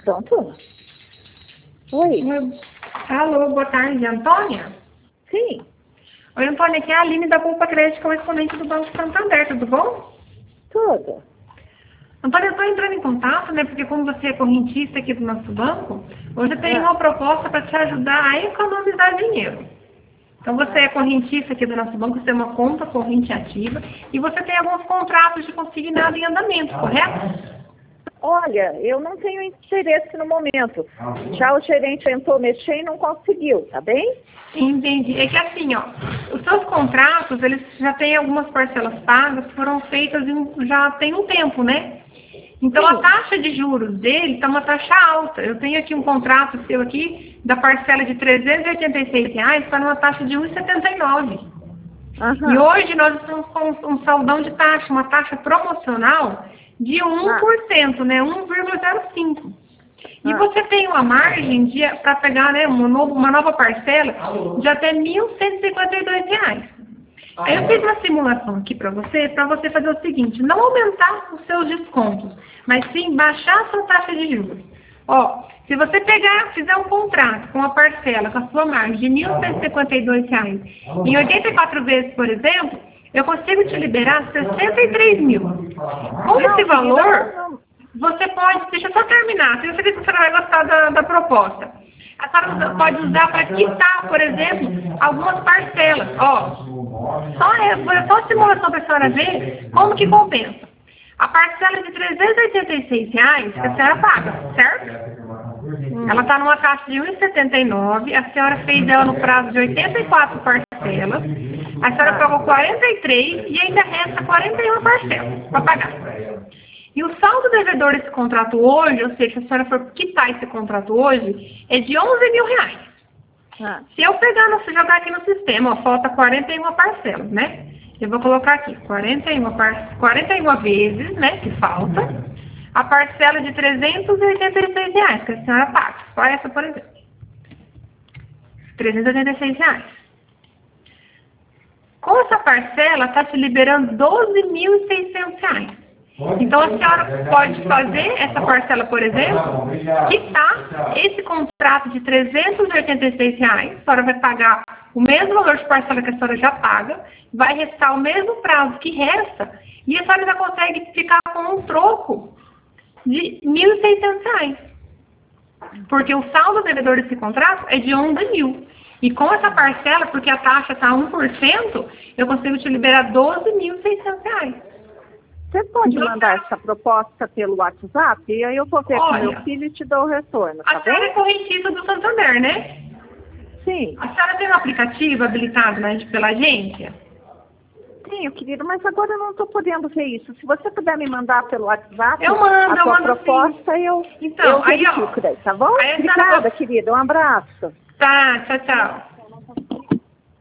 Pronto? Oi. Alô, boa tarde, Antônia? Sim, Oi, Antônia, aqui é a Aline da Poupa Crédito, correspondente do Banco Santander, tudo bom? tudo. Antônia, eu estou entrando em contato, né, porque como você é correntista aqui do nosso banco, hoje eu tenho uma proposta para te ajudar a economizar dinheiro. Então você é correntista aqui do nosso banco, você tem uma conta corrente ativa e você tem alguns contratos de consignado em andamento, correto? Olha, eu não tenho interesse no momento. Já o gerente tentou mexer e não conseguiu, tá bem? Entendi. É que assim, ó, os seus contratos, eles já têm algumas parcelas pagas, foram feitas já tem um tempo, né? Então Sim. a taxa de juros dele está uma taxa alta. Eu tenho aqui um contrato seu aqui, da parcela de R$ 386 para uma taxa de 1,79. E hoje nós estamos com um saldão de taxa, uma taxa promocional de 1%, né? 1,05%. E você tem uma margem para pegar, né, uma nova parcela de até R$ 1.152. Aí eu fiz uma simulação aqui para você fazer o seguinte: não aumentar os seus descontos, mas sim baixar a sua taxa de juros. Ó, se você fizer um contrato com uma parcela, com a sua margem de R$ 1.152, em 84 vezes, por exemplo, eu consigo te liberar 63 mil. Com esse valor, você pode, deixa eu só terminar, tenho certeza que você não vai gostar da proposta. A senhora pode usar para quitar, por exemplo, algumas parcelas. Ó, só a simulação para a senhora ver como que compensa. A parcela de R$ 386 que a senhora paga, certo? Ela está numa taxa de 1,79, a senhora fez ela no prazo de 84 parcelas, a senhora pagou 43 e ainda resta 41 parcelas para pagar. E o saldo devedor desse contrato hoje, ou seja, se a senhora for quitar esse contrato hoje, é de R$ 11 mil. Se eu jogar aqui no sistema, ó, falta 41 parcelas, né? Eu vou colocar aqui 41 vezes, né, que falta, a parcela de R$ 386 que a senhora paga. Só essa, por exemplo. R$ 386. Com essa parcela, está te liberando R$ 12.600. Então, a senhora pode fazer essa parcela, por exemplo, quitar esse contrato de R$ 386, a senhora vai pagar o mesmo valor de parcela que a senhora já paga, vai restar o mesmo prazo que resta, e a senhora ainda consegue ficar com um troco de R$ 1.600. Porque o saldo devedor desse contrato é de R$ 11 mil. E com essa parcela, porque a taxa está 1%, eu consigo te liberar R$ 12.600. Você pode mandar essa proposta pelo WhatsApp e aí eu vou ver com meu filho e te dou o retorno, tá bem? A senhora é correntista do Santander, né? Sim. A senhora tem um aplicativo habilitado, né, pela agência? Tenho, querido, mas agora eu não estou podendo ver isso. Se você puder me mandar pelo WhatsApp eu mando a sua proposta, sim. eu verifico daí, tá bom? Obrigada, querida. Um abraço. Tá, tchau, tchau.